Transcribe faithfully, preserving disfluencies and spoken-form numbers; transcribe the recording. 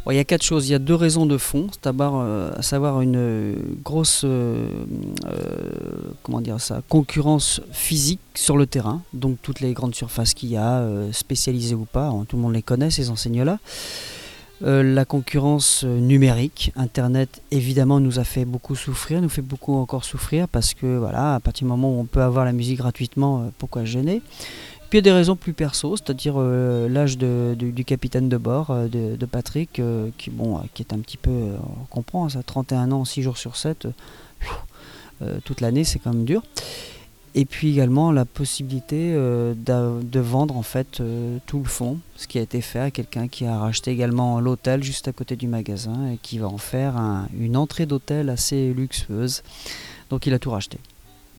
Bon, il y a quatre choses. Il y a deux raisons de fond. C'est d'abord, euh, à savoir une euh, grosse euh, euh, comment dire ça, concurrence physique sur le terrain. Donc toutes les grandes surfaces qu'il y a, euh, spécialisées ou pas, hein, tout le monde les connaît, ces enseignes-là. Euh, la concurrence euh, numérique, Internet évidemment nous a fait beaucoup souffrir, nous fait beaucoup encore souffrir parce que voilà, à partir du moment où on peut avoir la musique gratuitement, euh, pourquoi se gêner? Puis il y a des raisons plus perso, c'est-à-dire euh, l'âge de, du, du capitaine de bord, euh, de, de Patrick, euh, qui, bon, euh, qui est un petit peu, euh, on comprend, hein, ça, trente et un ans, six jours sur sept, euh, euh, toute l'année c'est quand même dur. Et puis également la possibilité euh, de vendre en fait euh, tout le fonds, ce qui a été fait à quelqu'un qui a racheté également l'hôtel juste à côté du magasin et qui va en faire un, une entrée d'hôtel assez luxueuse. Donc il a tout racheté.